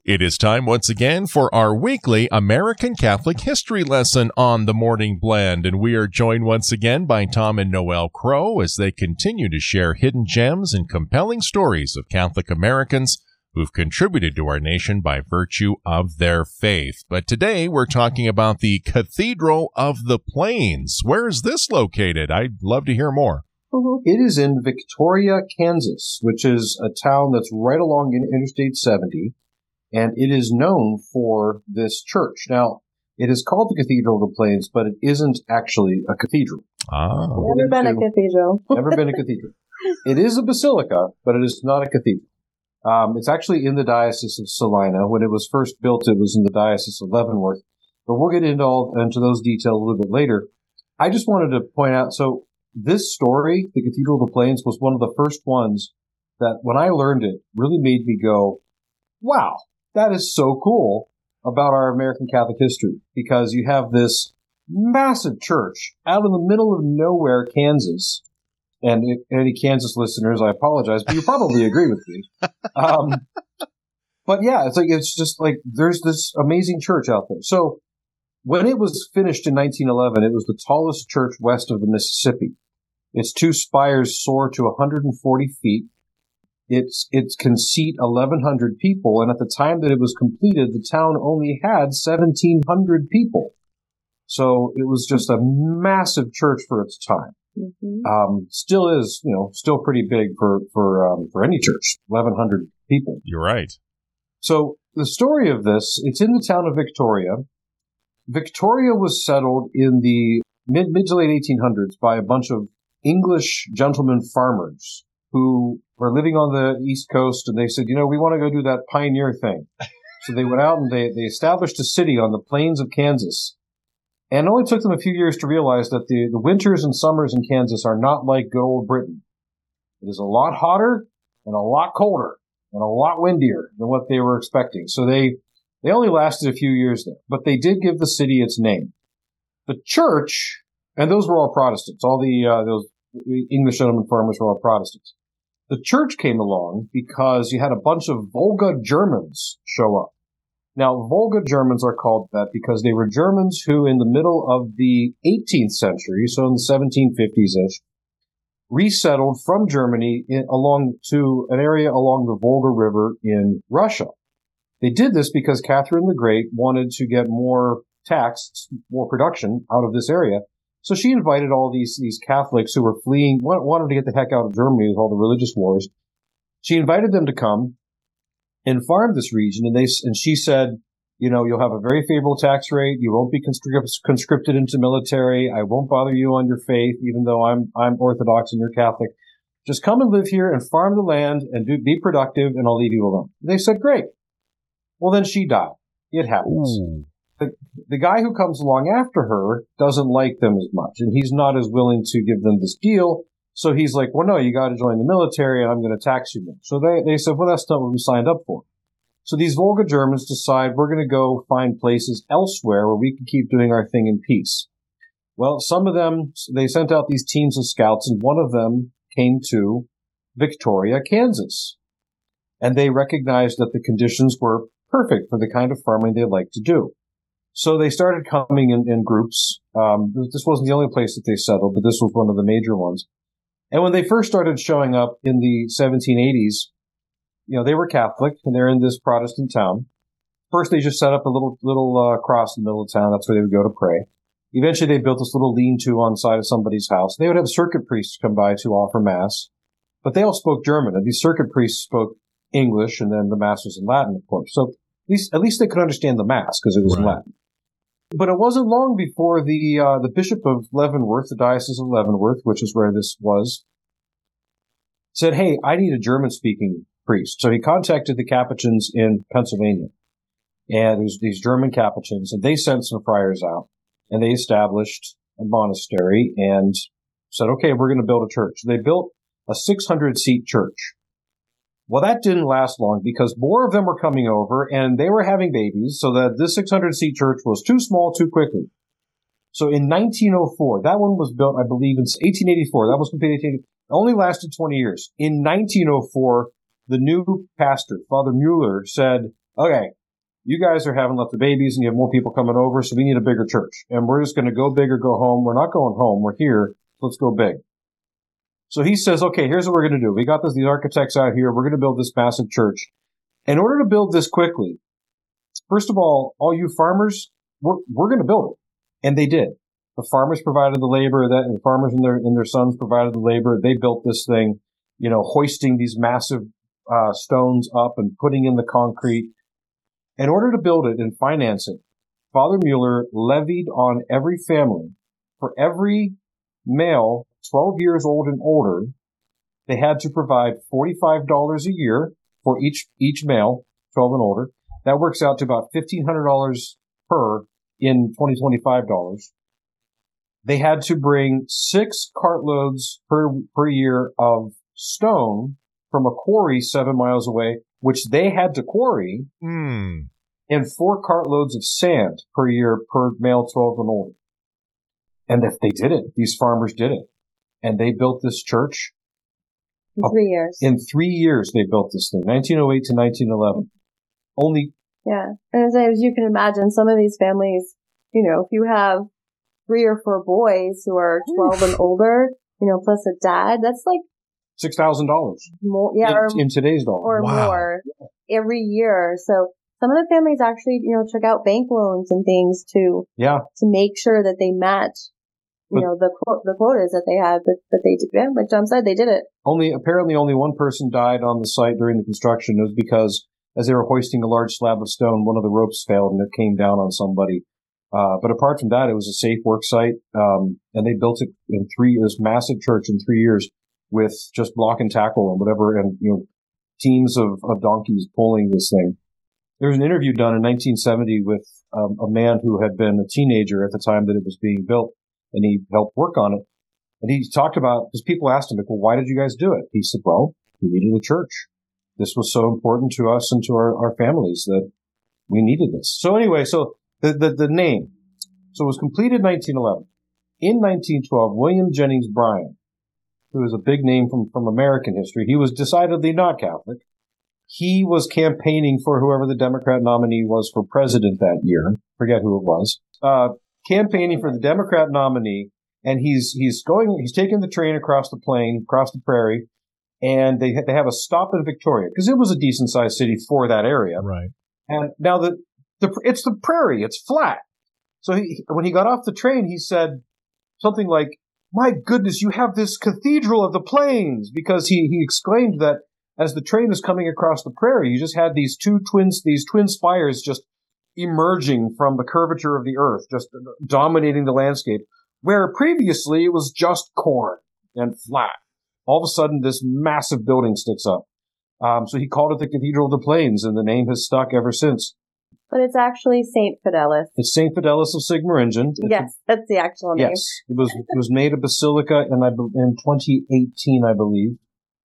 It is time once again for our weekly American Catholic history lesson on the Morning Blend, and we are joined once again by Tom and Noel Crow as they continue to share hidden gems and compelling stories of Catholic Americans who've contributed to our nation by virtue of their faith. But today we're talking about the Cathedral of the Plains. Where is this located? I'd love to hear more. It is in Victoria, Kansas, which is a town that's right along Interstate 70. And it is known for this church. Now, it is called the Cathedral of the Plains, but it isn't actually a cathedral. Never been a cathedral. Never been a cathedral. It is a basilica, but it is not a cathedral. It's actually in the Diocese of Salina. When it was first built, it was in the Diocese of Leavenworth. But we'll get into those details a little bit later. I just wanted to point out, so this story, the Cathedral of the Plains, was one of the first ones that, when I learned it, really made me go, wow. That is so cool about our American Catholic history, because you have this massive church out in the middle of nowhere, Kansas. And any Kansas listeners, I apologize, but you probably agree with me. But yeah, it's just like there's this amazing church out there. So when it was finished in 1911, it was the tallest church west of the Mississippi. Its two spires soar to 140 feet. It can seat 1,100 people, and at the time that it was completed, the town only had 1,700 people. So it was just a massive church for its time. Mm-hmm. Still is, still pretty big for any church, 1,100 people. You're right. So the story of this, it's in the town of Victoria. Victoria was settled in the mid to late 1800s by a bunch of English gentlemen farmers who were living on the East Coast, and they said, we want to go do that pioneer thing. So they went out and they established a city on the plains of Kansas. And it only took them a few years to realize that the winters and summers in Kansas are not like good old Britain. It is a lot hotter and a lot colder and a lot windier than what they were expecting. So they only lasted a few years there, but they did give the city its name. The church, and those were all Protestants, all those English gentlemen farmers were all Protestants. The church came along because you had a bunch of Volga Germans show up. Now, Volga Germans are called that because they were Germans who, in the middle of the 18th century, so in the 1750s-ish, resettled from Germany along to an area along the Volga River in Russia. They did this because Catherine the Great wanted to get more production out of this area. So she invited all these Catholics who were fleeing, wanted to get the heck out of Germany with all the religious wars. She invited them to come and farm this region, and she said, you'll have a very favorable tax rate. You won't be conscripted into military. I won't bother you on your faith, even though I'm Orthodox and you're Catholic. Just come and live here and farm the land and be productive, and I'll leave you alone. And they said, great. Well, then she died. It happens. Ooh. The guy who comes along after her doesn't like them as much, and he's not as willing to give them this deal. So he's like, well, no, you got to join the military, and I'm going to tax you more. So they said, well, that's not what we signed up for. So these Volga Germans decide we're going to go find places elsewhere where we can keep doing our thing in peace. Well, some of them, they sent out these teams of scouts, and one of them came to Victoria, Kansas. And they recognized that the conditions were perfect for the kind of farming they like to do. So they started coming in groups. This wasn't the only place that they settled, but this was one of the major ones. And when they first started showing up in the 1780s, they were Catholic, and they're in this Protestant town. First, they just set up a little cross in the middle of town. That's where they would go to pray. Eventually, they built this little lean-to on the side of somebody's house. They would have circuit priests come by to offer Mass, but they all spoke German. And these circuit priests spoke English, and then the Mass was in Latin, of course. So at least they could understand the Mass because it was in Latin. But it wasn't long before the Bishop of Leavenworth, the Diocese of Leavenworth, which is where this was, said, hey, I need a German-speaking priest. So he contacted the Capuchins in Pennsylvania. And there's these German Capuchins, and they sent some friars out, and they established a monastery and said, okay, we're going to build a church. They built a 600-seat church. Well, that didn't last long because more of them were coming over and they were having babies, so that this 600-seat church was too small too quickly. So in 1904, that one was built, I believe, in 1884. That was completed in 1884. It only lasted 20 years. In 1904, the new pastor, Father Mueller, said, okay, you guys are having lots of babies and you have more people coming over, so we need a bigger church. And we're just going to go big or go home. We're not going home. We're here. Let's go big. So he says, okay, here's what we're going to do. We got these architects out here. We're going to build this massive church. In order to build this quickly, first of all you farmers, we're going to build it. And they did. The farmers provided the labor, and the farmers and their sons provided the labor. They built this thing, hoisting these massive stones up and putting in the concrete. In order to build it and finance it, Father Mueller levied on every family, for every male 12 years old and older, they had to provide $45 a year for each male, 12 and older. That works out to about $1,500 per in 2025 dollars. They had to bring 6 cartloads per year of stone from a quarry 7 miles away, which they had to quarry, and 4 cartloads of sand per year per male 12 and older. And if they did it, these farmers did it. And they built this church. In 3 years. In 3 years, they built this thing, 1908 to 1911. Yeah. And as you can imagine, some of these families, if you have 3 or 4 boys who are 12 and older, plus a dad, that's like $6,000 more, in today's dollar, or more every year. So some of the families actually, took out bank loans and things to make sure that they match, the quotas that they had. But they did, like John said, they did it. Apparently only one person died on the site during the construction. It was because as they were hoisting a large slab of stone, one of the ropes failed and it came down on somebody. But apart from that, it was a safe work site. And they built it in this massive church in 3 years with just block and tackle and whatever, and, teams of donkeys pulling this thing. There was an interview done in 1970 with a man who had been a teenager at the time that it was being built, and he helped work on it. And he talked about, because people asked him, well, why did you guys do it? He said, well, we needed a church. This was so important to us and to our families that we needed this. So anyway, the name. So it was completed in 1911. In 1912, William Jennings Bryan, who is a big name from American history, he was decidedly not Catholic. He was campaigning for whoever the Democrat nominee was for president that year. Forget who it was. Campaigning for the Democrat nominee, and he's taking the train across the prairie, and they have a stop in Victoria because it was a decent sized city for that area. Right. And now it's the prairie, it's flat. So when he got off the train, he said something like, "My goodness, you have this cathedral of the plains," because he exclaimed that as the train is coming across the prairie, you just had these twin spires just emerging from the curvature of the earth, just dominating the landscape, where previously it was just corn and flat. All of a sudden, this massive building sticks up. So he called it the Cathedral of the Plains, and the name has stuck ever since. But it's actually St. Fidelis. It's St. Fidelis of Sigmaringen. Yes, that's the actual name. Yes, it was made a basilica in 2018, I believe.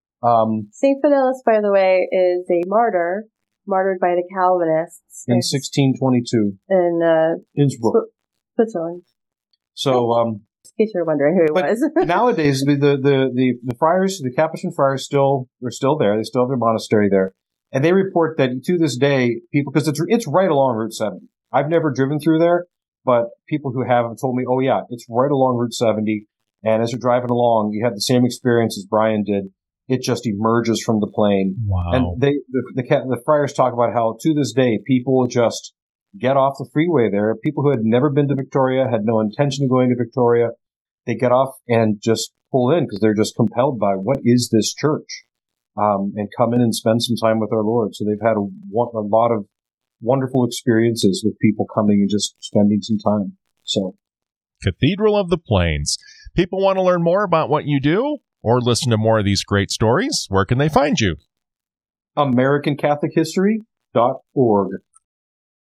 St. Fidelis, by the way, is a martyred by the Calvinists in 1622 in Innsbruck, Switzerland. So, in case you're wondering who he was. Nowadays, the friars, the Capuchin friars, they're still there. They still have their monastery there. And they report that to this day, people, because it's right along Route 70. I've never driven through there, but people who have told me, oh yeah, it's right along Route 70. And as you're driving along, you have the same experience as Brian did. It just emerges from the plain. Wow. And the friars talk about how to this day, people just get off the freeway there. People who had never been to Victoria, had no intention of going to Victoria, they get off and just pull in because they're just compelled by what is this church? And come in and spend some time with our Lord. So they've had a lot of wonderful experiences with people coming and just spending some time. So, Cathedral of the Plains. People want to learn more about what you do or listen to more of these great stories. Where can they find you? AmericanCatholicHistory.org.